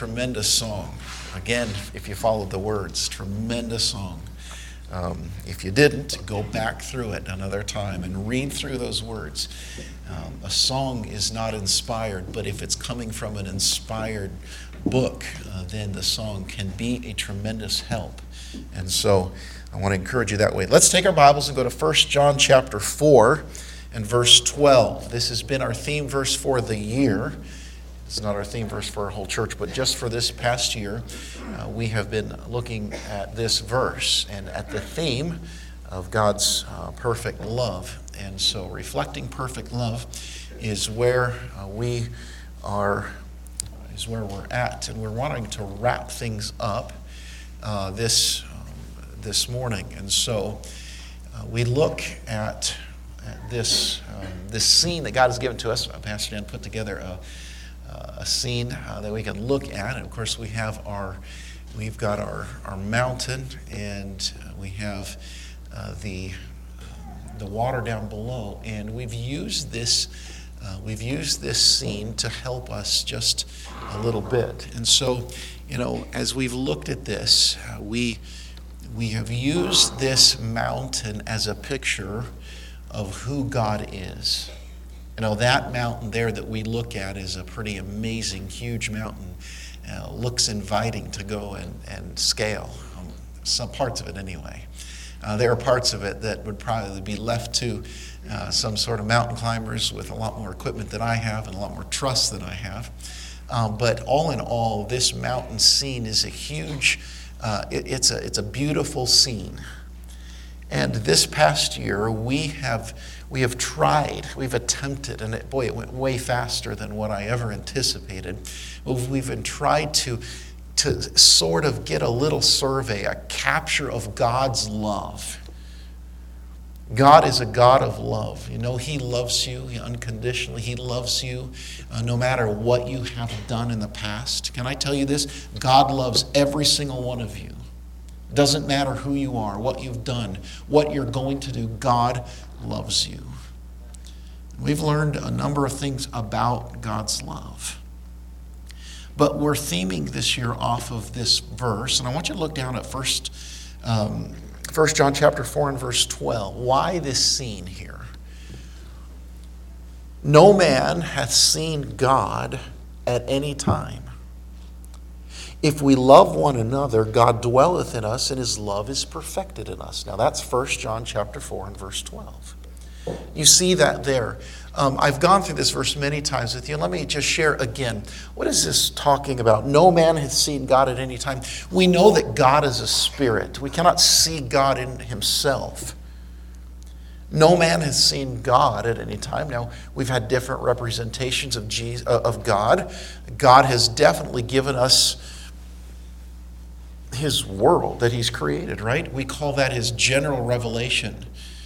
tremendous song. Again, if you followed the words, tremendous song. If you didn't, go back through it another time and read through those words. A song is not inspired, but if it's coming from an inspired book, then the song can be a tremendous help. And so I want to encourage you that way. Let's take our Bibles and go to 1 John chapter 4 and verse 12. This has been our theme verse for the year. It's not our theme verse for our whole church, but just for this past year, we have been looking at this verse and at the theme of God's perfect love. And so reflecting perfect love is where we are, is where we're at. And we're wanting to wrap things up this morning. And so we look at this scene that God has given to us. Pastor Dan put together a scene that we can look at. And of course we've got our mountain, and we have the water down below, and we've used this scene to help us just a little bit. And so, as we've looked at this, we have used this mountain as a picture of who God is. That mountain there that we look at is a pretty amazing, huge mountain. Looks inviting to go and scale, some parts of it anyway. There are parts of it that would probably be left to some sort of mountain climbers with a lot more equipment than I have and a lot more trust than I have. But all in all, this mountain scene is a huge, it's a beautiful scene. And this past year, we have tried, we've attempted, and it went way faster than what I ever anticipated. We've tried to sort of get a little survey, a capture of God's love. God is a God of love. He loves you unconditionally. He loves you no matter what you have done in the past. Can I tell you this? God loves every single one of you. Doesn't matter who you are, what you've done, what you're going to do. God loves you. We've learned a number of things about God's love. But we're theming this year off of this verse. And I want you to look down at 1 John chapter 4 and verse 12. Why this scene here? No man hath seen God at any time. If we love one another, God dwelleth in us, and his love is perfected in us. Now that's 1 John chapter 4 and verse 12. You see that there. I've gone through this verse many times with you. Let me just share again. What is this talking about? No man hath seen God at any time. We know that God is a spirit. We cannot see God in himself. No man has seen God at any time. Now, we've had different representations of God. God has definitely given us his world that he's created, right? We call that his general revelation.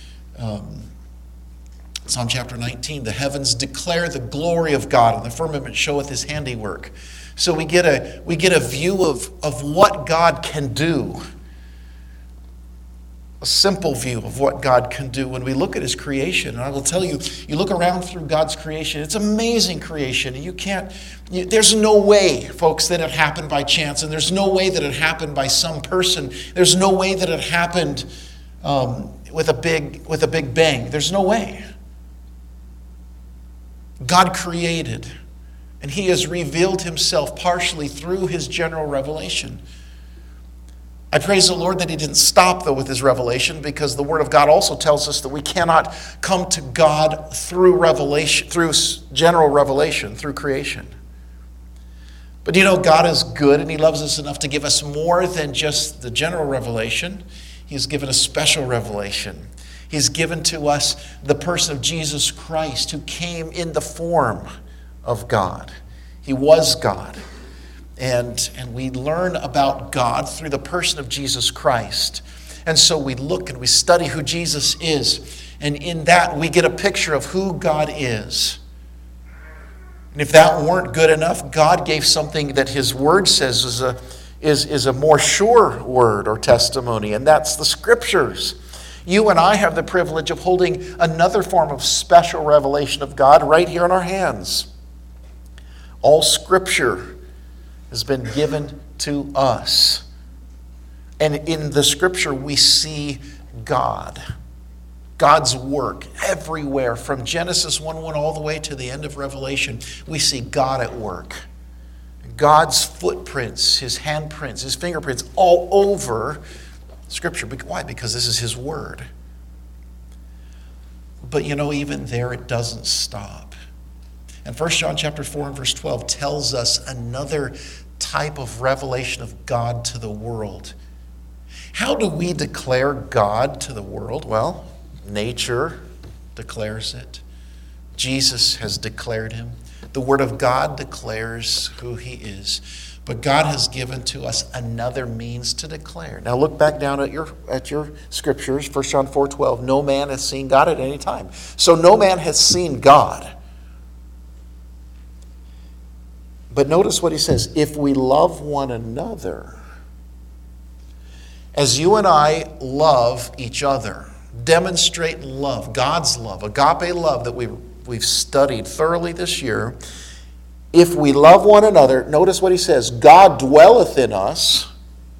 Psalm chapter 19, the heavens declare the glory of God, and the firmament showeth his handiwork. So we get a view of what God can do. A simple view of what God can do when we look at his creation. And I will tell you, you look around through God's creation, it's amazing creation. There's no way, folks, that it happened by chance, and there's no way that it happened by some person. There's no way that it happened with a big bang. There's no way. God created, and he has revealed himself partially through his general revelation. I praise the Lord that he didn't stop, though, with his revelation, because the Word of God also tells us that we cannot come to God through revelation, through general revelation, through creation. But God is good, and he loves us enough to give us more than just the general revelation. He has given a special revelation. He's given to us the person of Jesus Christ, who came in the form of God. He was God. And we learn about God through the person of Jesus Christ. And so we look and we study who Jesus is. And in that we get a picture of who God is. And if that weren't good enough, God gave something that his word says is a more sure word or testimony. And that's the scriptures. You and I have the privilege of holding another form of special revelation of God right here in our hands. All scripture has been given to us. And in the scripture, we see God. God's work everywhere, from Genesis 1:1 all the way to the end of Revelation. We see God at work. God's footprints, his handprints, his fingerprints all over Scripture. Why? Because this is his word. But even there it doesn't stop. And 1 John chapter 4 and verse 12 tells us another type of revelation of God to the world. How do we declare God to the world? Well, nature declares it. Jesus has declared him. The Word of God declares who he is. But God has given to us another means to declare. Now look back down at your scriptures, 1 John 4:12. No man has seen God at any time. So no man has seen God. But notice what he says. If we love one another, as you and I love each other, demonstrate love, God's love, agape love that we've studied thoroughly this year. If we love one another, notice what he says, God dwelleth in us,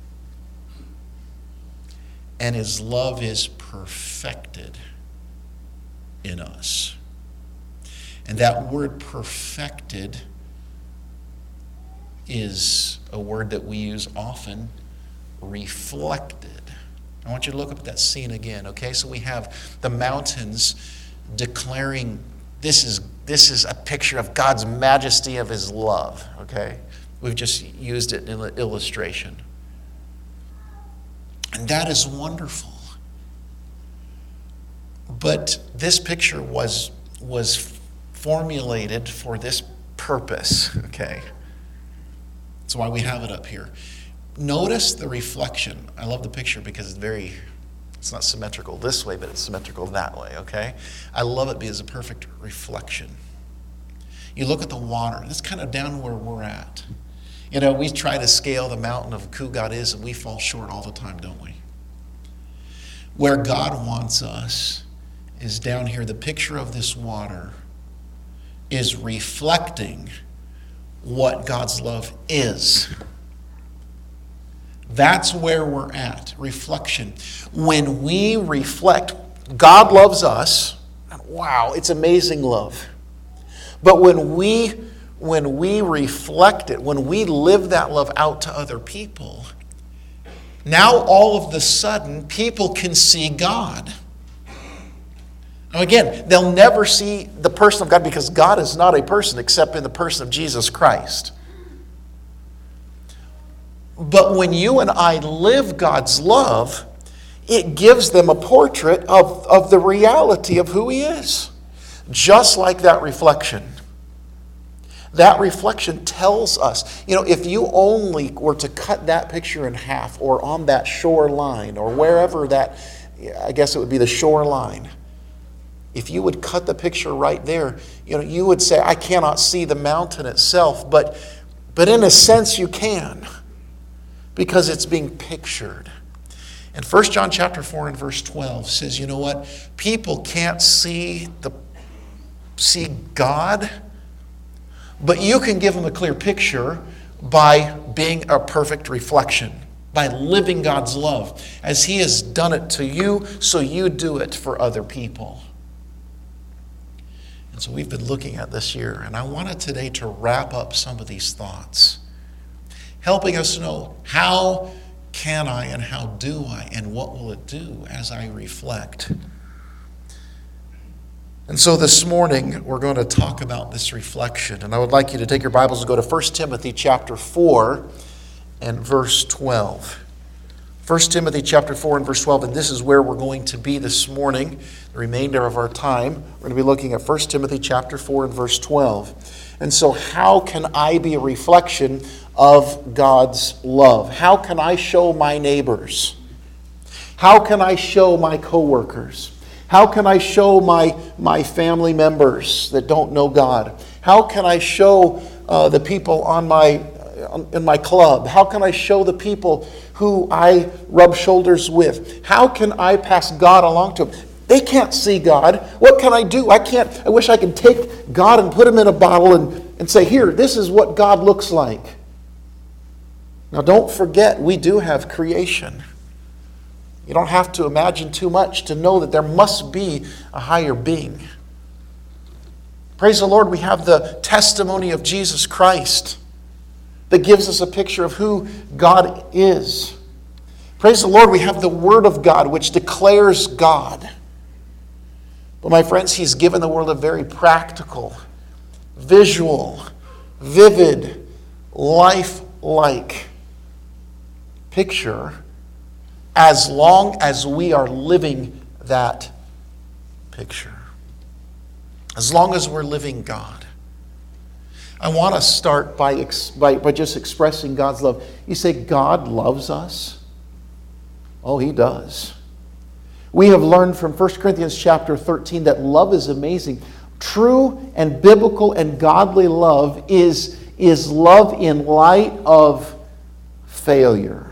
and his love is perfected in us. And that word perfected is a word that we use often, reflected. I want you to look up at that scene again, okay? So we have the mountains declaring this is a picture of God's majesty of his love, okay? We've just used it in an illustration. And that is wonderful. But this picture was formulated for this purpose, okay? That's why we have it up here. Notice the reflection. I love the picture because it's not symmetrical this way, but it's symmetrical that way, okay? I love it because it's a perfect reflection. You look at the water. That's kind of down where we're at. We try to scale the mountain of who God is, and we fall short all the time, don't we? Where God wants us is down here. The picture of this water is reflecting what God's love is. That's where we're at, reflection. When we reflect, God loves us. Wow, it's amazing love. But when we reflect it, when we live that love out to other people, now all of the sudden people can see God. Now again, they'll never see the person of God because God is not a person except in the person of Jesus Christ. But when you and I live God's love, it gives them a portrait of the reality of who he is. Just like that reflection. That reflection tells us, if you only were to cut that picture in half or on that shoreline or wherever that, I guess it would be the shoreline. If you would cut the picture right there, you would say, I cannot see the mountain itself, but in a sense you can. Because it's being pictured. And 1 John chapter 4 and verse 12 says, you know what? People can't see God, but you can give them a clear picture by being a perfect reflection, by living God's love. As he has done it to you, so you do it for other people. And so we've been looking at this year, and I wanted today to wrap up some of these thoughts, helping us to know how can I and how do I and what will it do as I reflect. And so this morning we're going to talk about this reflection. And I would like you to take your Bibles and go to 1 Timothy chapter 4 and verse 12. 1 Timothy chapter 4 and verse 12, and this is where we're going to be this morning, the remainder of our time. We're going to be looking at 1 Timothy chapter 4 and verse 12. And so how can I be a reflection of God's love? How can I show my neighbors? How can I show my coworkers? How can I show my family members that don't know God? How can I show the people in my club? How can I show the people who I rub shoulders with? How can I pass God along to them? They can't see God. What can I do? I wish I could take God and put him in a bottle and say, here, this is what God looks like. Now don't forget, we do have creation. You don't have to imagine too much to know that there must be a higher being. Praise the Lord, we have the testimony of Jesus Christ that gives us a picture of who God is. Praise the Lord, we have the Word of God which declares God. But my friends, He's given the world a very practical, visual, vivid, lifelike picture as long as we are living that picture. As long as we're living God. I want to start by just expressing God's love. You say, God loves us? Oh, He does. We have learned from 1 Corinthians chapter 13 that love is amazing. True and biblical and godly love is love in light of failure.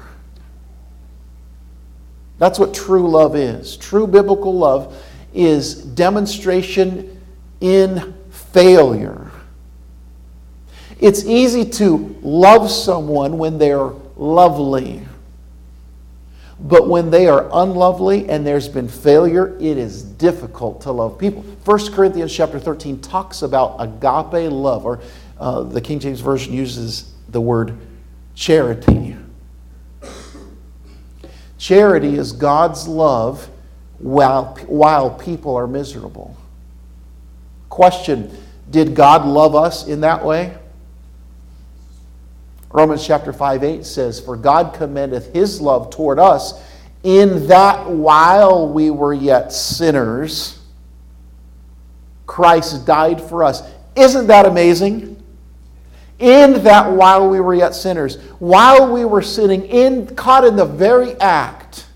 That's what true love is. True biblical love is demonstration in failure. It's easy to love someone when they're lovely. But when they are unlovely and there's been failure, it is difficult to love people. 1 Corinthians chapter 13 talks about agape love, or the King James Version uses the word charity. Charity is God's love while people are miserable. Question, did God love us in that way? Romans chapter 5:8 says, For God commendeth His love toward us in that while we were yet sinners, Christ died for us. Isn't that amazing? In that while we were yet sinners, while we were sinning, caught in the very act,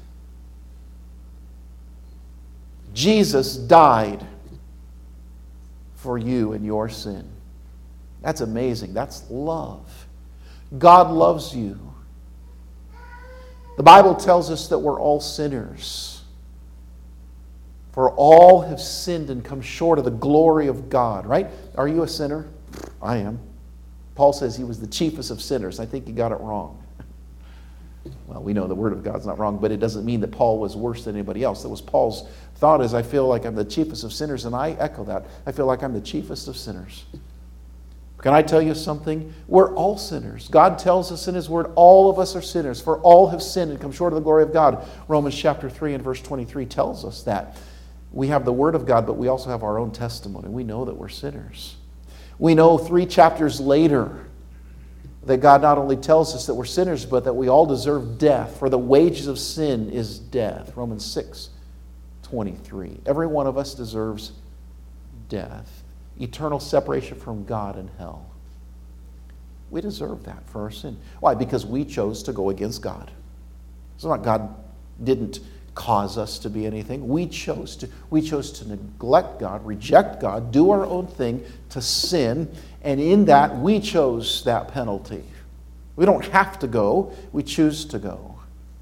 Jesus died for you and your sin. That's amazing. That's love. God loves you. The Bible tells us that we're all sinners. For all have sinned and come short of the glory of God, right? Are you a sinner? I am. Paul says he was the chiefest of sinners. I think he got it wrong. Well, we know the Word of God's not wrong, but it doesn't mean that Paul was worse than anybody else. That was Paul's thought, is I feel like I'm the chiefest of sinners, and I echo that. I feel like I'm the chiefest of sinners. Can I tell you something? We're all sinners. God tells us in His Word, all of us are sinners, for all have sinned and come short of the glory of God. Romans chapter 3 and verse 23 tells us that. We have the Word of God, but we also have our own testimony. We know that we're sinners. We know 3 chapters later that God not only tells us that we're sinners, but that we all deserve death, for the wages of sin is death. Romans 6:23. Every one of us deserves death. Eternal separation from God and hell. We deserve that for our sin. Why? Because we chose to go against God. It's not God didn't cause us to be anything. We chose to neglect God, reject God, do our own thing, to sin, and in that we chose that penalty. We don't have to go, we choose to go.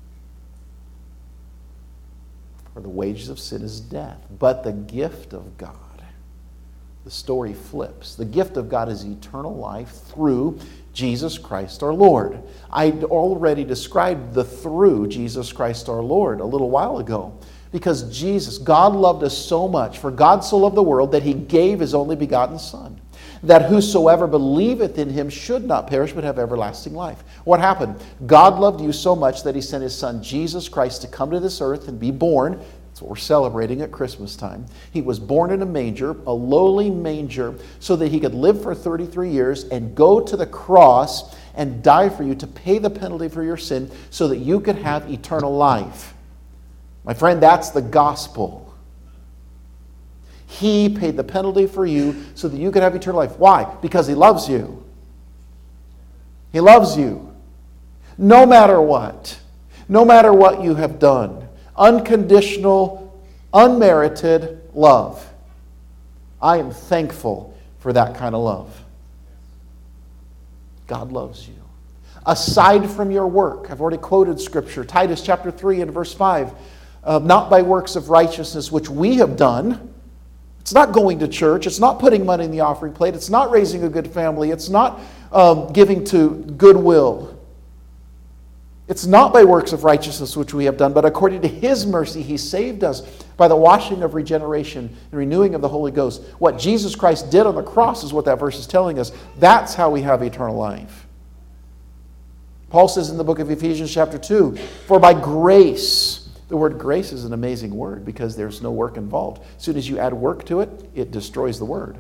For the wages of sin is death, but the gift of God, the story flips. The gift of God is eternal life through Jesus Christ our Lord. I already described the through Jesus Christ our Lord a little while ago. Because God loved us so much, for God so loved the world that He gave His only begotten Son, that whosoever believeth in Him should not perish but have everlasting life. What happened? God loved you so much that He sent His Son Jesus Christ to come to this earth and be born. That's what we're celebrating at Christmas time. He was born in a manger, a lowly manger, so that He could live for 33 years and go to the cross and die for you to pay the penalty for your sin so that you could have eternal life. My friend, that's the gospel. He paid the penalty for you so that you could have eternal life. Why? Because He loves you. He loves you. No matter what. No matter what you have done. Unconditional, unmerited love. I am thankful for that kind of love. God loves you. Aside from your work, I've already quoted Scripture, Titus chapter 3 and verse 5, not by works of righteousness which we have done. It's not going to church. It's not putting money in the offering plate. It's not raising a good family. It's not giving to goodwill. It's not by works of righteousness which we have done, but according to his mercy he saved us by the washing of regeneration and renewing of the Holy Ghost. What Jesus Christ did on the cross is what that verse is telling us. That's how we have eternal life. Paul says in the book of Ephesians chapter 2, for by grace, the word grace is an amazing word because there's no work involved. As soon as you add work to it, it destroys the word.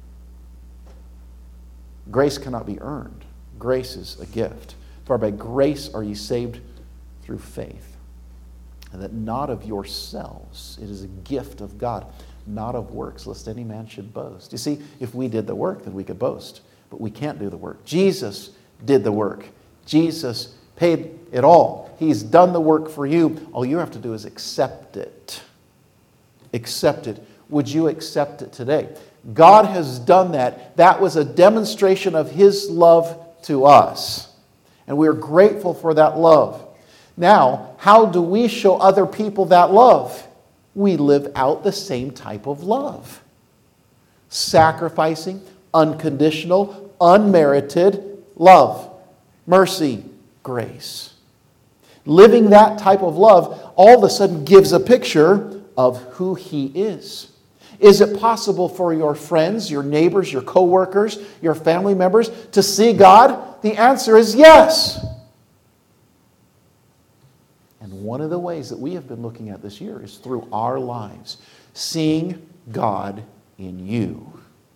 Grace cannot be earned. Grace is a gift. For by grace are ye saved through faith, and that not of yourselves. It is a gift of God, not of works, lest any man should boast. You see, if we did the work, then we could boast. But we can't do the work. Jesus did the work. Jesus paid it all. He's done the work for you. All you have to do is accept it. Accept it. Would you accept it today? God has done that. That was a demonstration of his love to us. And we are grateful for that love. Now, how do we show other people that love? We live out the same type of love. Sacrificing, unconditional, unmerited love. Mercy, grace. Living that type of love all of a sudden gives a picture of who he is. Is it possible for your friends, your neighbors, your co-workers, your family members to see God? The answer is yes. And one of the ways that we have been looking at this year is through our lives, seeing God in you.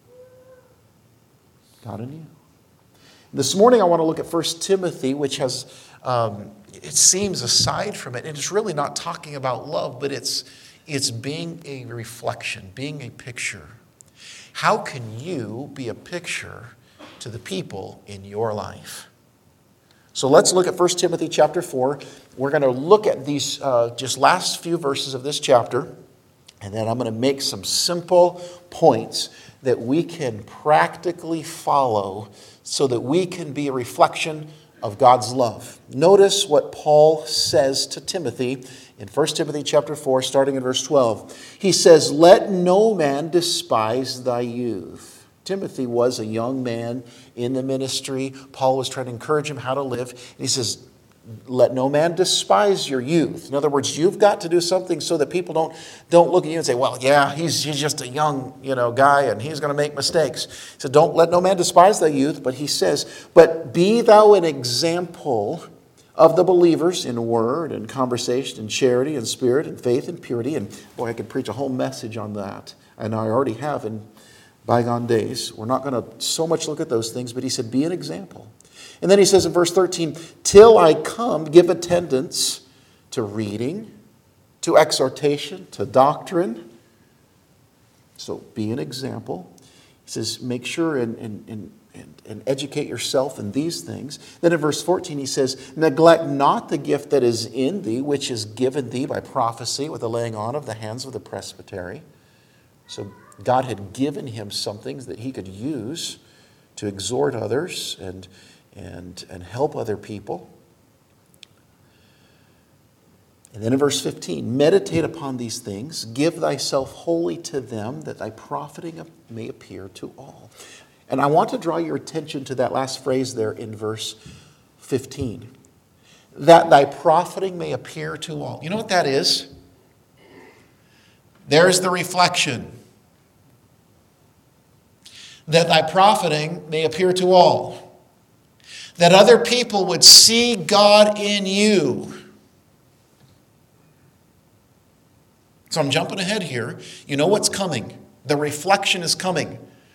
God in you. This morning I want to look at 1 Timothy, which has, it seems aside from it, and it's really not talking about love, but it's being a reflection, being a picture. How can you be a picture to the people in your life? So let's look at 1 Timothy chapter 4. We're going to look at these just last few verses of this chapter, and then I'm going to make some simple points that we can practically follow so that we can be a reflection of God's love. Notice what Paul says to Timothy in 1 Timothy chapter 4, starting in verse 12. He says, let no man despise thy youth. Timothy was a young man in the ministry. Paul was trying to encourage him how to live. And he says, let no man despise your youth. In other words, you've got to do something so that people don't look at you and say, well, yeah, he's just a young guy and he's going to make mistakes. So don't let no man despise thy youth. But he says, but be thou an example of the believers in word and conversation and charity and spirit and faith and purity. And boy, I could preach a whole message on that. And I already have in bygone days. We're not going to so much look at those things, but he said, be an example. And then he says in verse 13, till I come, give attendance to reading, to exhortation, to doctrine. So be an example. He says, make sure and educate yourself in these things. Then in verse 14 he says, neglect not the gift that is in thee, which is given thee by prophecy with the laying on of the hands of the presbytery. So God had given him something that he could use to exhort others and help other people. And then in verse 15, meditate upon these things, give thyself wholly to them, that thy profiting may appear to all. And I want to draw your attention to that last phrase there in verse 15. That thy profiting may appear to all. You know what that is? There's the reflection. That thy profiting may appear to all. That other people would see God in you. So I'm jumping ahead here. You know what's coming. The reflection is coming.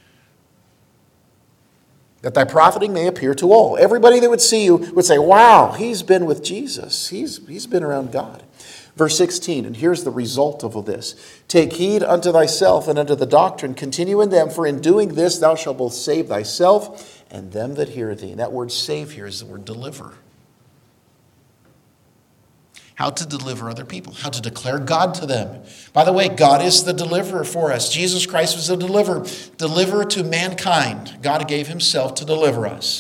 That thy profiting may appear to all. Everybody that would see you would say, wow, he's been with Jesus. He's been around God. Verse 16, and here's the result of all this. Take heed unto thyself and unto the doctrine. Continue in them, for in doing this thou shalt both save thyself and them that hear thee. And that word save here is the word deliver. How to deliver other people. How to declare God to them. By the way, God is the deliverer for us. Jesus Christ was the deliverer. Deliverer to mankind. God gave himself to deliver us.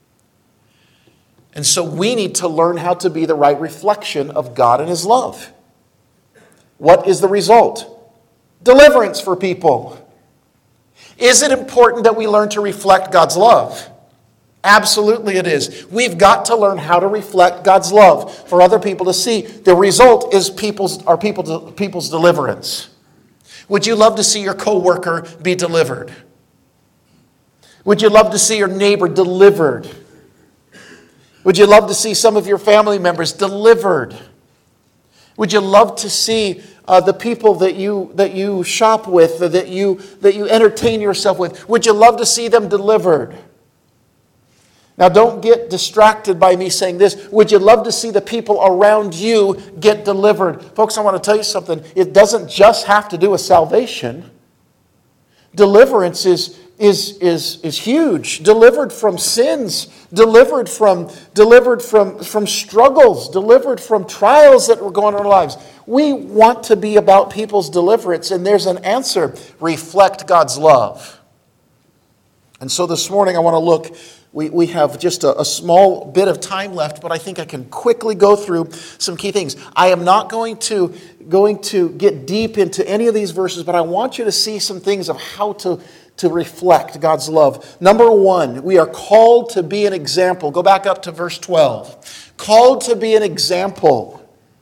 And so we need to learn how to be the right reflection of God and his love. What is the result? Deliverance for people. Is it important that we learn to reflect God's love? Absolutely it is. We've got to learn how to reflect God's love for other people to see. The result is people's deliverance. Would you love to see your coworker be delivered? Would you love to see your neighbor delivered? Would you love to see some of your family members delivered? Would you love to see the people that you shop with, that you entertain yourself with? Would you love to see them delivered? Now, don't get distracted by me saying this. Would you love to see the people around you get delivered? Folks, I want to tell you something. It doesn't just have to do with salvation. Deliverance is huge. Delivered from sins, delivered from struggles, delivered from trials that were going on in our lives. We want to be about people's deliverance, and there's an answer. Reflect God's love. And so this morning I want to look. We have just a small bit of time left, but I think I can quickly go through some key things. I am not going to get deep into any of these verses, but I want you to see some things of how to reflect God's love. Number one, we are called to be an example. Go back up to verse 12. Called to be an example.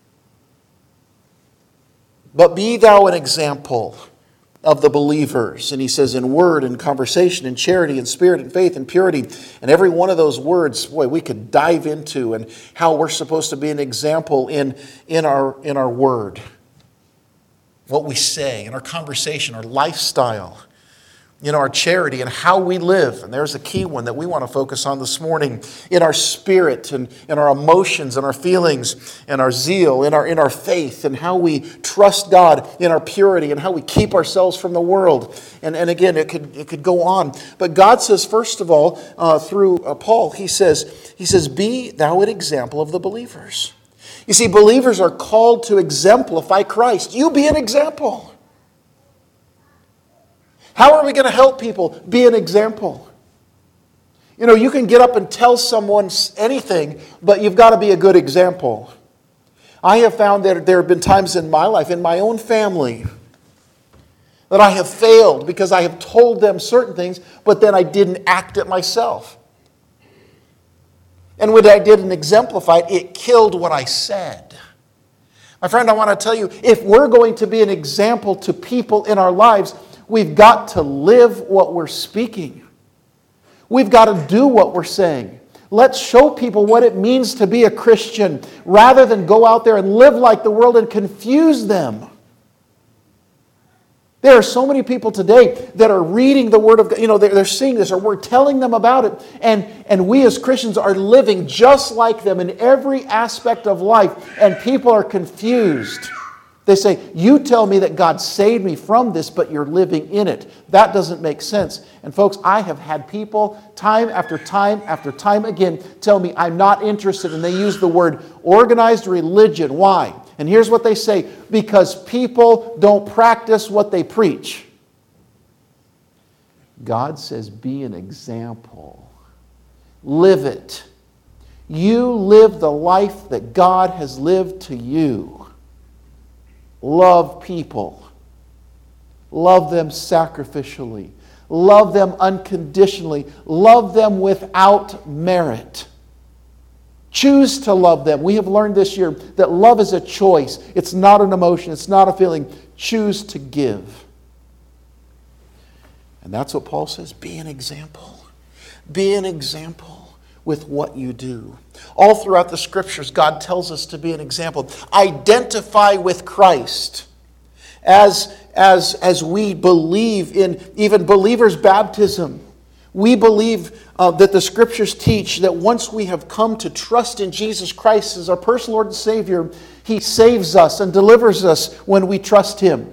But be thou an example of the believers. And he says in word and conversation and charity and spirit and faith and purity. And every one of those words, boy, we could dive into, and how we're supposed to be an example in our word. What we say, in our conversation, our lifestyle, our charity and how we live. And there's a key one that we want to focus on this morning. In our spirit and in our emotions and our feelings and our zeal, in our faith, and how we trust God, in our purity, and how we keep ourselves from the world. And again, it could go on. But God says, first of all, through Paul, he says, be thou an example of the believers. You see, believers are called to exemplify Christ. You be an example. How are we going to help people? Be an example. You can get up and tell someone anything, but you've got to be a good example. I have found that there have been times in my life, in my own family, that I have failed because I have told them certain things, but then I didn't act it myself. And when I didn't exemplify it, it killed what I said. My friend, I want to tell you, if we're going to be an example to people in our lives, we've got to live what we're speaking. We've got to do what we're saying. Let's show people what it means to be a Christian rather than go out there and live like the world and confuse them. There are so many people today that are reading the Word of God. They're seeing this, or we're telling them about it. And we as Christians are living just like them in every aspect of life. And people are confused. They say, you tell me that God saved me from this, but you're living in it. That doesn't make sense. And folks, I have had people time after time after time again tell me I'm not interested. And they use the word organized religion. Why? And here's what they say. Because people don't practice what they preach. God says, be an example. Live it. You live the life that God has lived to you. Love people. Love them sacrificially. Love them unconditionally. Love them without merit. Choose to love them. We have learned this year that love is a choice. It's not an emotion. It's not a feeling. Choose to give. And that's what Paul says. Be an example. Be an example with what you do. All throughout the Scriptures, God tells us to be an example. Identify with Christ. As we believe in even believers' baptism, we believe that the Scriptures teach that once we have come to trust in Jesus Christ as our personal Lord and Savior, He saves us and delivers us when we trust Him.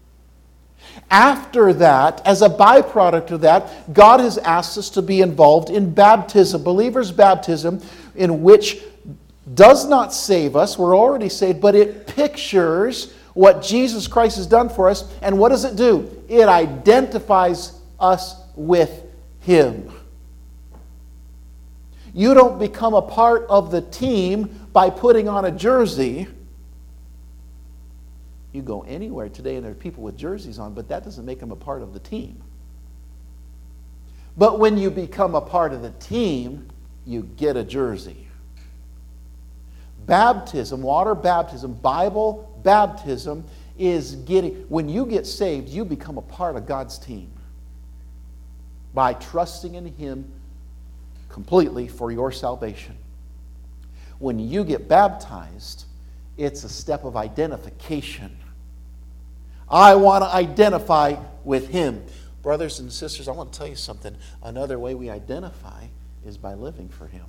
After that, as a byproduct of that, God has asked us to be involved in baptism, believers' baptism, in which does not save us, we're already saved, but it pictures what Jesus Christ has done for us. And what does it do? It identifies us with Him. You don't become a part of the team by putting on a jersey. You go anywhere today and there are people with jerseys on, but that doesn't make them a part of the team. But when you become a part of the team, you get a jersey. Baptism, water baptism, Bible baptism is when you get saved, you become a part of God's team by trusting in Him completely for your salvation. When you get baptized, it's a step of identification. I want to identify with Him. Brothers and sisters, I want to tell you something. Another way we identify is by living for Him.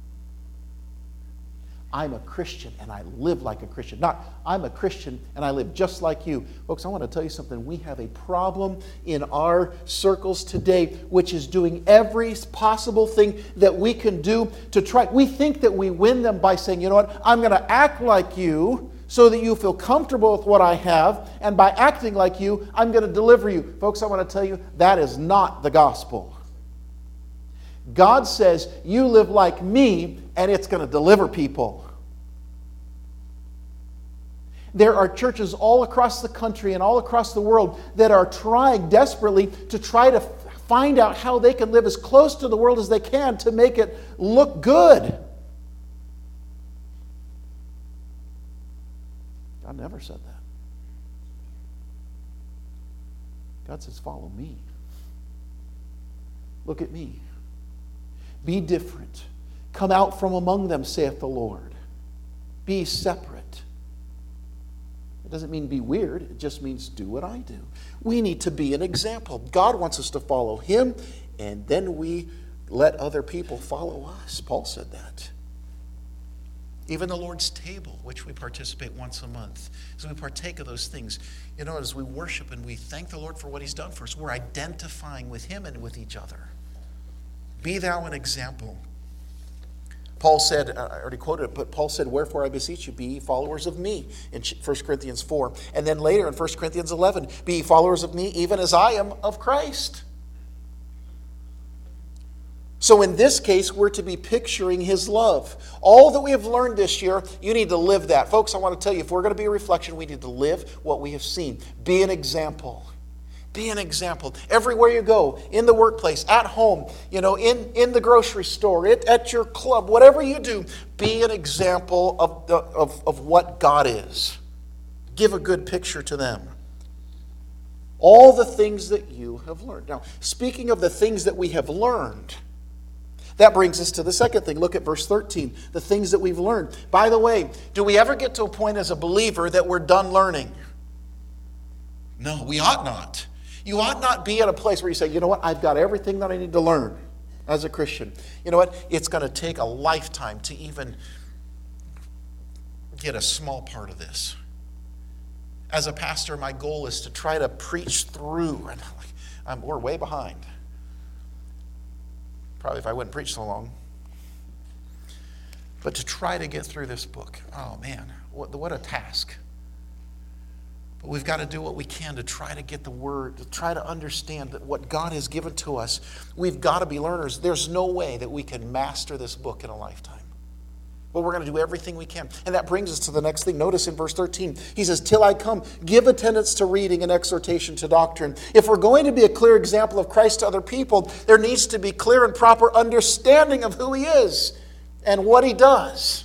I'm a Christian and I live like a Christian. Not, I'm a Christian and I live just like you. Folks, I want to tell you something. We have a problem in our circles today, which is doing every possible thing that we can do to try. We think that we win them by saying, you know what, I'm going to act like you so that you feel comfortable with what I have, and by acting like you, I'm going to deliver you. Folks, I want to tell you, that is not the gospel. God says, you live like me, and it's going to deliver people. There are churches all across the country and all across the world that are trying desperately to try to find out how they can live as close to the world as they can to make it look good. God never said that. God says, follow me. Look at me. Be different. Come out from among them, saith the Lord. Be separate. It doesn't mean be weird. It just means do what I do. We need to be an example. God wants us to follow Him, and then we let other people follow us. Paul said that. Even the Lord's table, which we participate once a month, as we partake of those things, you know, as we worship and we thank the Lord for what He's done for us, we're identifying with Him and with each other. Be thou an example. Paul said, I already quoted it, but Paul said, wherefore I beseech you, be ye followers of me, in 1 Corinthians 4. And then later in 1 Corinthians 11, be ye followers of me, even as I am of Christ. So in this case, we're to be picturing His love. All that we have learned this year, you need to live that. Folks, I want to tell you, if we're going to be a reflection, we need to live what we have seen. Be an example. Be an example. Everywhere you go, in the workplace, at home, you know, in the grocery store, at your club, whatever you do, be an example of what God is. Give a good picture to them. All the things that you have learned. Now, speaking of the things that we have learned, that brings us to the second thing. Look at verse 13. The things that we've learned. By the way, do we ever get to a point as a believer that we're done learning? No, we ought not. You ought not be at a place where you say, you know what, I've got everything that I need to learn as a Christian. You know what, it's going to take a lifetime to even get a small part of this. As a pastor, my goal is to try to preach through, and we're way behind. Probably if I wouldn't preach so long. But to try to get through this book, oh man, what a task. But we've got to do what we can to try to get the Word, to try to understand that what God has given to us. We've got to be learners. There's no way that we can master this book in a lifetime. But we're going to do everything we can. And that brings us to the next thing. Notice in verse 13, he says, till I come, give attendance to reading and exhortation to doctrine. If we're going to be a clear example of Christ to other people, there needs to be clear and proper understanding of who He is and what He does.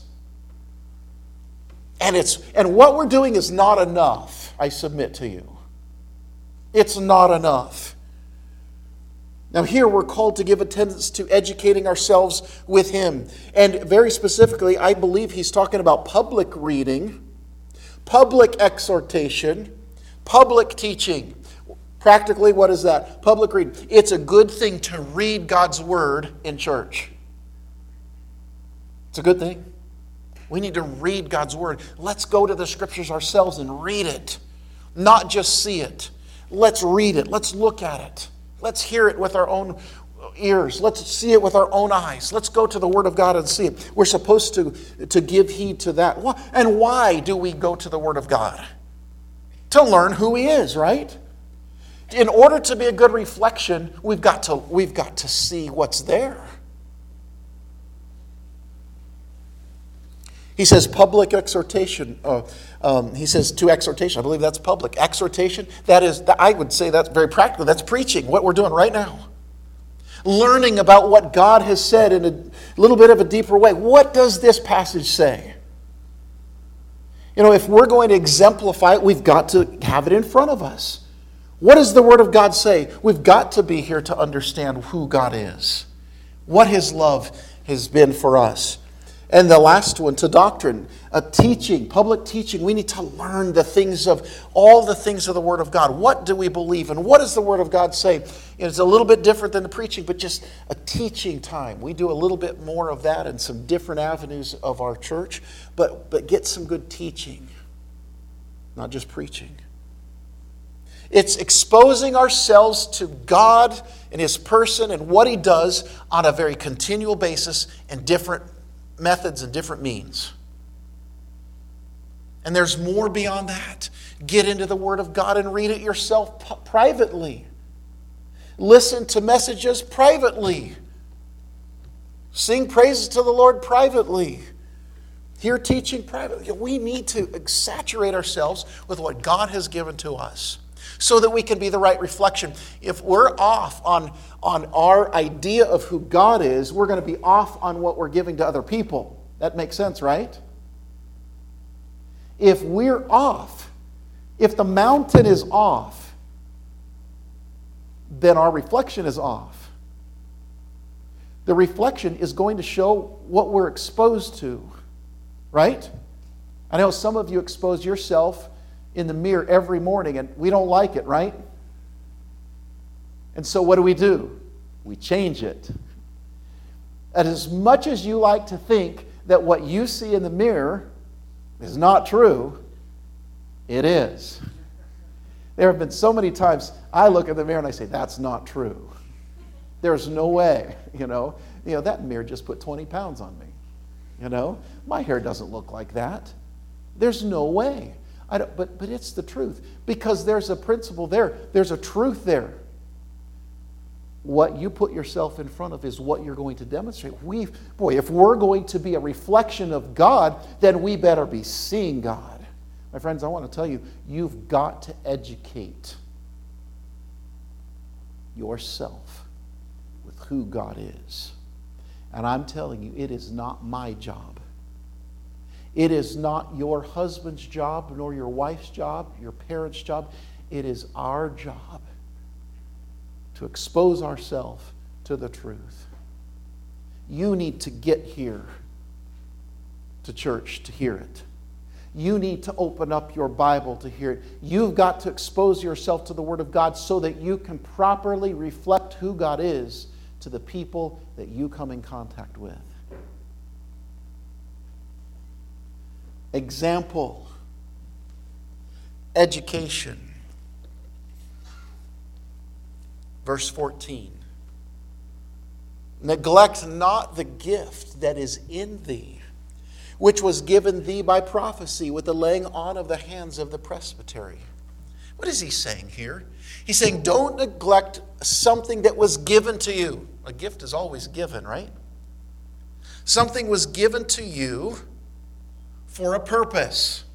And what we're doing is not enough, I submit to you. It's not enough. Now here we're called to give attendance to educating ourselves with Him. And very specifically, I believe he's talking about public reading, public exhortation, public teaching. Practically, what is that? Public reading. It's a good thing to read God's Word in church. It's a good thing. We need to read God's Word. Let's go to the Scriptures ourselves and read it. Not just see it. Let's read it. Let's look at it. Let's hear it with our own ears. Let's see it with our own eyes. Let's go to the Word of God and see it. We're supposed to give heed to that. And why do we go to the Word of God? To learn who He is, right? In order to be a good reflection, we've got to see what's there. He says public exhortation. He says to exhortation. I believe that's public. Exhortation, I would say that's very practical. That's preaching, what we're doing right now. learning about what God has said in a little bit of a deeper way. What does this passage say? If we're going to exemplify it, we've got to have it in front of us. What does the Word of God say? We've got to be here to understand who God is, what His love has been for us. And the last one, to doctrine, a teaching, public teaching. We need to learn all the things of the Word of God. What do we believe and what does the Word of God say? It's a little bit different than the preaching, but just a teaching time. We do a little bit more of that in some different avenues of our church, but get some good teaching, not just preaching. It's exposing ourselves to God and His person and what He does on a very continual basis in different methods and different means. And there's more beyond that. Get into the Word of God and read it yourself privately. Listen to messages privately. Sing praises to the Lord privately. Hear teaching privately. We need to saturate ourselves with what God has given to us so that we can be the right reflection. If we're off on our idea of who God is, we're going to be off on what we're giving to other people. That makes sense, right? If we're off, if the mountain is off, then our reflection is off. The reflection is going to show what we're exposed to, right? I know some of you expose yourself in the mirror every morning, and we don't like it, right? And so what do? We change it. And as much as you like to think that what you see in the mirror is not true, it is. There have been so many times I look in the mirror and I say, that's not true. There's no way, that mirror just put 20 pounds on me. My hair doesn't look like that. There's no way. But it's the truth, because there's a principle there. There's a truth there. What you put yourself in front of is what you're going to demonstrate. If we're going to be a reflection of God, then we better be seeing God. My friends, I want to tell you, you've got to educate yourself with who God is. And I'm telling you, it is not my job. It is not your husband's job, nor your wife's job, your parents' job. It is our job to expose ourselves to the truth. You need to get here to church to hear it. You need to open up your Bible to hear it. You've got to expose yourself to the Word of God so that you can properly reflect who God is to the people that you come in contact with. Example, education. Verse 14. Neglect not the gift that is in thee, which was given thee by prophecy with the laying on of the hands of the presbytery. What is he saying here? He's saying don't neglect something that was given to you. A gift is always given, right? Something was given to you for a purpose.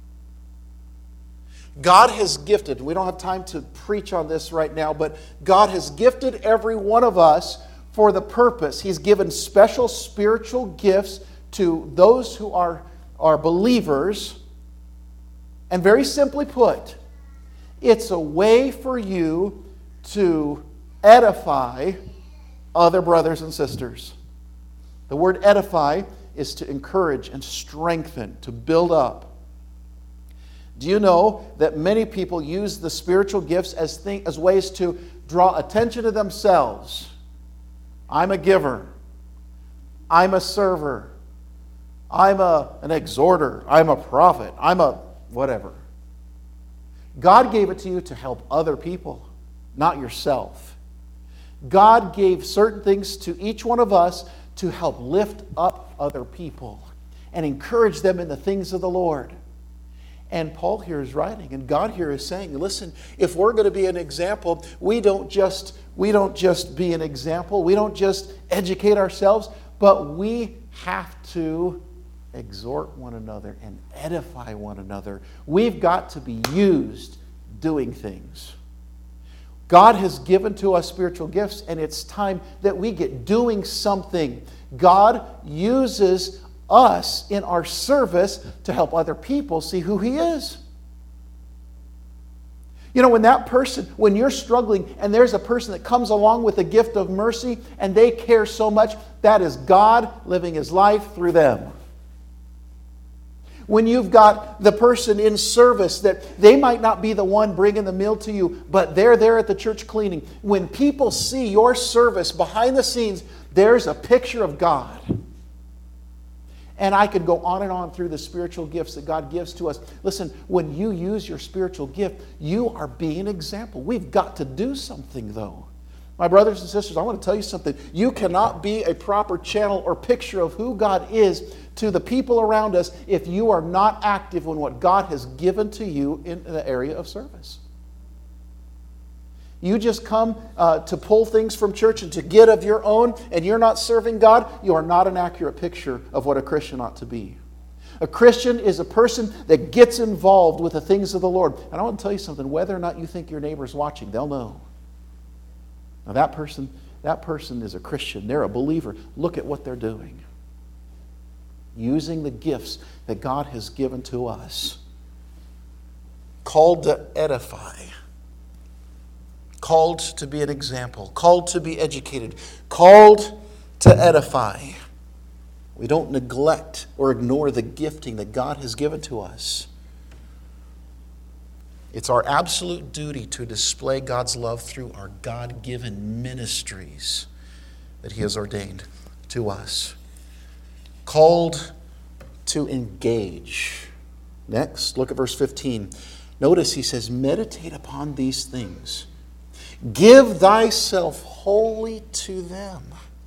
God has gifted, we don't have time to preach on this right now, but God has gifted every one of us for the purpose. He's given special spiritual gifts to those who are believers. And very simply put, it's a way for you to edify other brothers and sisters. The word edify is to encourage and strengthen, to build up. Do you know that many people use the spiritual gifts as ways to draw attention to themselves? I'm a giver. I'm a server. I'm an exhorter. I'm a prophet. I'm a whatever. God gave it to you to help other people, not yourself. God gave certain things to each one of us to help lift up other people and encourage them in the things of the Lord. And Paul here is writing, and God here is saying, listen, if we're going to be an example, we don't just be an example, we don't just educate ourselves, but we have to exhort one another and edify one another. We've got to be used doing things. God has given to us spiritual gifts, and it's time that we get doing something. God uses us in our service to help other people see who He is. You know, when you're struggling and there's a person that comes along with a gift of mercy and they care so much, that is God living His life through them. When you've got the person in service that they might not be the one bringing the meal to you, but they're there at the church cleaning. When people see your service behind the scenes, there's a picture of God. And I could go on and on through the spiritual gifts that God gives to us. Listen, when you use your spiritual gift, you are being an example. We've got to do something, though. My brothers and sisters, I want to tell you something. You cannot be a proper channel or picture of who God is to the people around us if you are not active in what God has given to you in the area of service. You just come to pull things from church and to get of your own, and you're not serving God, you are not an accurate picture of what a Christian ought to be. A Christian is a person that gets involved with the things of the Lord. And I want to tell you something, whether or not you think your neighbor's watching, they'll know. Now that person is a Christian. They're a believer. Look at what they're doing. Using the gifts that God has given to us. Called to edify. Called to be an example. Called to be educated. Called to edify. We don't neglect or ignore the gifting that God has given to us. It's our absolute duty to display God's love through our God-given ministries that He has ordained to us. Called to engage. Next, look at verse 15. Notice he says, meditate upon these things. Give thyself wholly to them.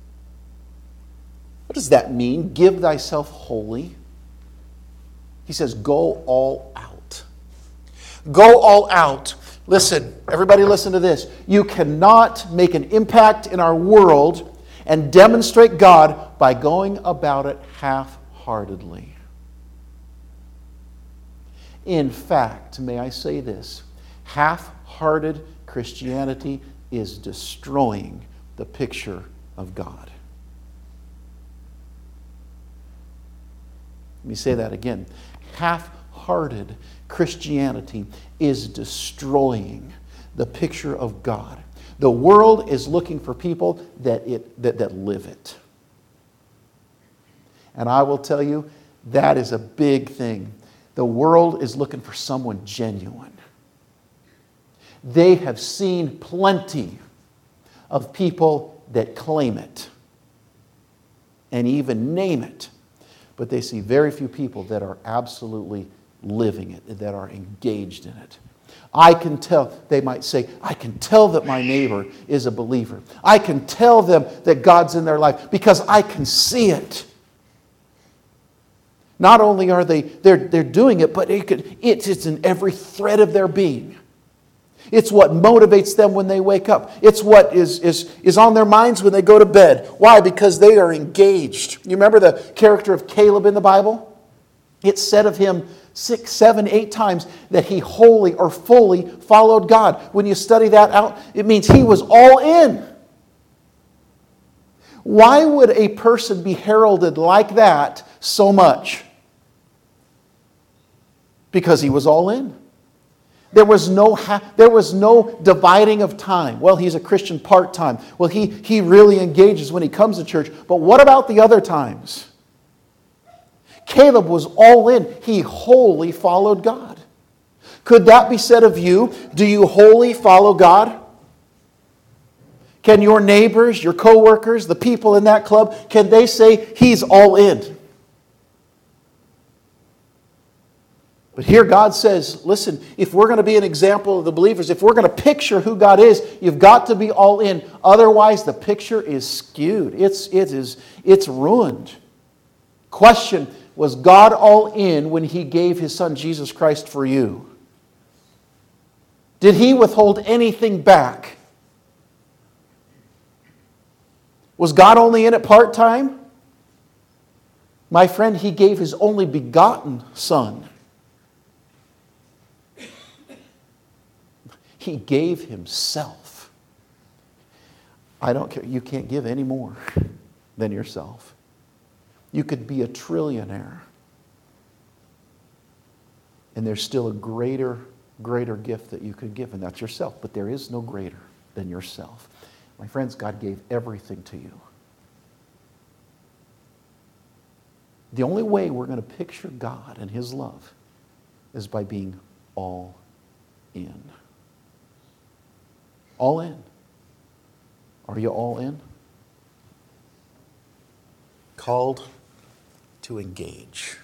What does that mean? Give thyself wholly. He says, go all out. Go all out. Listen, everybody listen to this. You cannot make an impact in our world and demonstrate God by going about it half-heartedly. In fact, may I say this, half-hearted Christianity is destroying the picture of God. Let me say that again. Half-hearted Christianity is destroying the picture of God. The world is looking for people that live it. And I will tell you, that is a big thing. The world is looking for someone genuine. They have seen plenty of people that claim it and even name it. But they see very few people that are absolutely living it, that are engaged in it. I can tell, they might say, I can tell that my neighbor is a believer. I can tell them that God's in their life because I can see it. Not only are they're doing it, but it's in every thread of their being. It's what motivates them when they wake up. It's what is on their minds when they go to bed. Why? Because they are engaged. You remember the character of Caleb in the Bible? It said of him 6, 7, 8 times that he wholly or fully followed God. When you study that out, it means he was all in. Why would a person be heralded like that so much? Because he was all in. There was no dividing of time. Well, he's a Christian part-time. Well, he really engages when he comes to church. But what about the other times? Caleb was all in. He wholly followed God. Could that be said of you? Do you wholly follow God? Can your neighbors, your co-workers, the people in that club, can they say he's all in? But here God says, listen, if we're going to be an example of the believers, if we're going to picture who God is, you've got to be all in. Otherwise, the picture is skewed. It's ruined. Question, was God all in when He gave His Son Jesus Christ for you? Did He withhold anything back? Was God only in it part-time? My friend, He gave His only begotten Son. He gave Himself. I don't care. You can't give any more than yourself. You could be a trillionaire, and there's still a greater gift that you could give, and that's yourself. But there is no greater than yourself. My friends, God gave everything to you. The only way we're going to picture God and His love is by being all in. All in. Are you all in? Called to engage.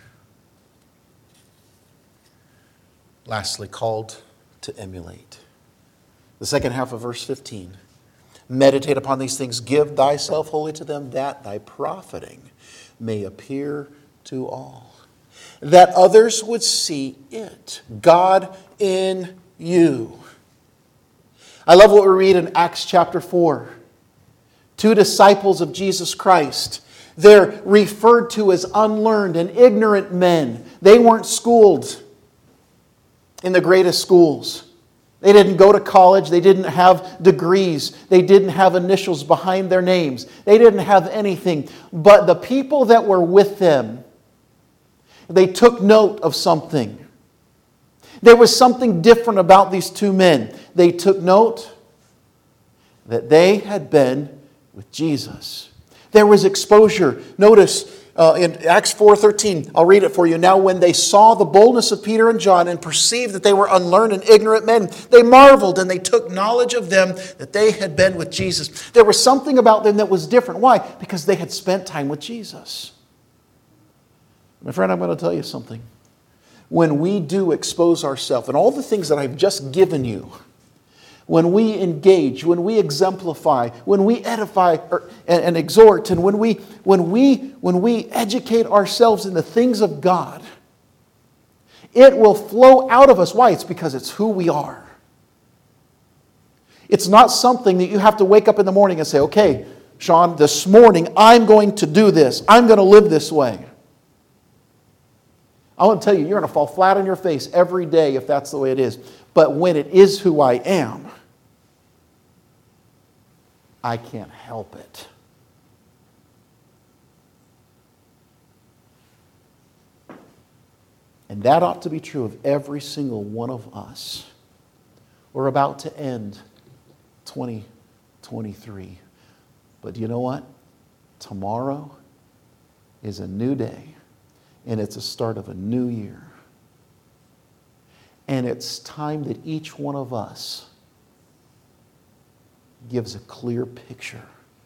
Lastly, called to emulate. The second half of verse 15. Meditate upon these things. Give thyself wholly to them, that thy profiting may appear to all. That others would see it. God in you. I love what we read in Acts chapter 4. Two disciples of Jesus Christ. They're referred to as unlearned and ignorant men. They weren't schooled in the greatest schools. They didn't go to college. They didn't have degrees. They didn't have initials behind their names. They didn't have anything. But the people that were with them, they took note of something. There was something different about these two men. They took note that they had been with Jesus. There was exposure. Notice in Acts 4:13, I'll read it for you. Now when they saw the boldness of Peter and John and perceived that they were unlearned and ignorant men, they marveled and they took knowledge of them that they had been with Jesus. There was something about them that was different. Why? Because they had spent time with Jesus. My friend, I'm going to tell you something. When we do expose ourselves and all the things that I've just given you, when we engage, when we exemplify, when we edify and exhort, and when we educate ourselves in the things of God, it will flow out of us. Why? It's because it's who we are. It's not something that you have to wake up in the morning and say, okay, Sean, this morning I'm going to do this. I'm going to live this way. I want to tell you, you're going to fall flat on your face every day if that's the way it is. But when it is who I am, I can't help it. And that ought to be true of every single one of us. We're about to end 2023. But do you know what? Tomorrow is a new day. And it's the start of a new year. And it's time that each one of us gives a clear picture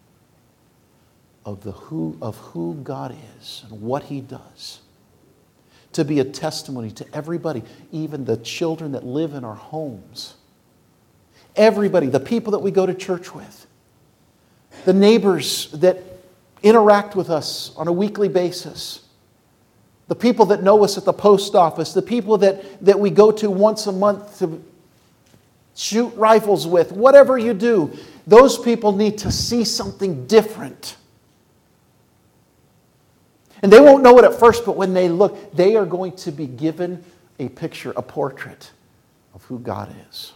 of who God is and what He does. To be a testimony to everybody, even the children that live in our homes. Everybody, the people that we go to church with. The neighbors that interact with us on a weekly basis. The people that know us at the post office, the people that we go to once a month to shoot rifles with, whatever you do, those people need to see something different. And they won't know it at first, but when they look, they are going to be given a picture, a portrait of who God is.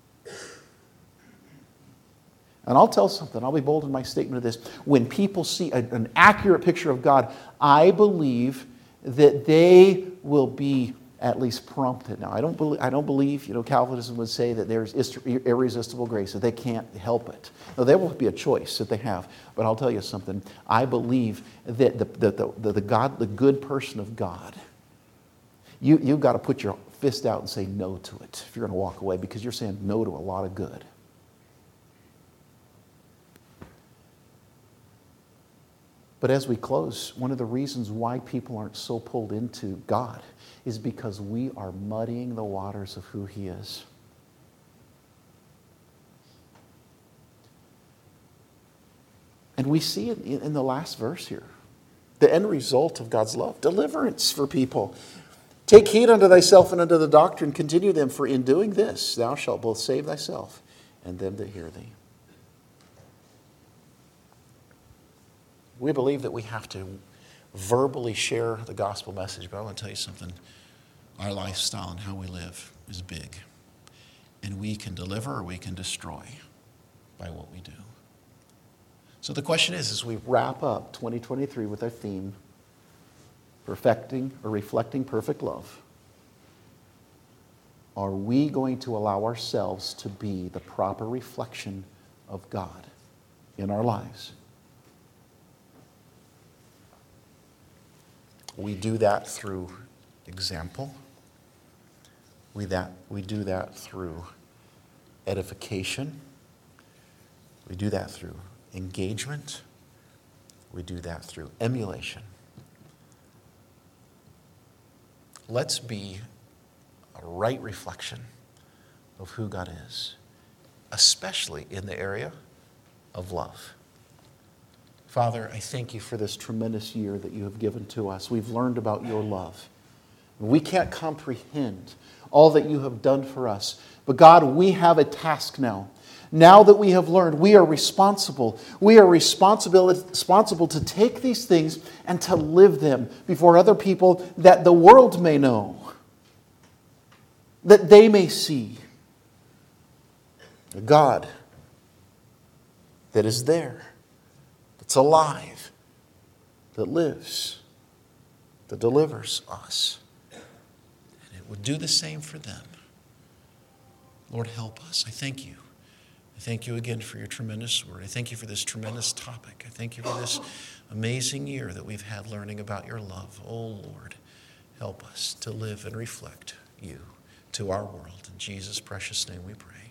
And I'll tell something, I'll be bold in my statement of this. When people see an accurate picture of God, I believe that they will be at least prompted. Now, I don't believe, Calvinism would say that there's irresistible grace, that they can't help it. No, there will be a choice that they have. But I'll tell you something. I believe that the good person of God, you've got to put your fist out and say no to it if you're going to walk away, because you're saying no to a lot of good. But as we close, one of the reasons why people aren't so pulled into God is because we are muddying the waters of who He is. And we see it in the last verse here. The end result of God's love, deliverance for people. Take heed unto thyself and unto the doctrine, continue them, for in doing this thou shalt both save thyself and them that hear thee. We believe that we have to verbally share the gospel message, but I want to tell you something. Our lifestyle and how we live is big. And we can deliver or we can destroy by what we do. So the question is, as we wrap up 2023 with our theme, perfecting or reflecting perfect love, are we going to allow ourselves to be the proper reflection of God in our lives? We do that through example. We do that through edification. We do that through engagement. We do that through emulation. Let's be a right reflection of who God is, especially in the area of love. Father, I thank you for this tremendous year that you have given to us. We've learned about your love. We can't comprehend all that you have done for us. But God, we have a task now. Now that we have learned, we are responsible. We are responsible to take these things and to live them before other people that the world may know, that they may see a God that is there, that's alive, that lives, that delivers us. And it would do the same for them. Lord, help us. I thank you. I thank you again for your tremendous word. I thank you for this tremendous topic. I thank you for this amazing year that we've had learning about your love. Oh, Lord, help us to live and reflect you to our world. In Jesus' precious name we pray.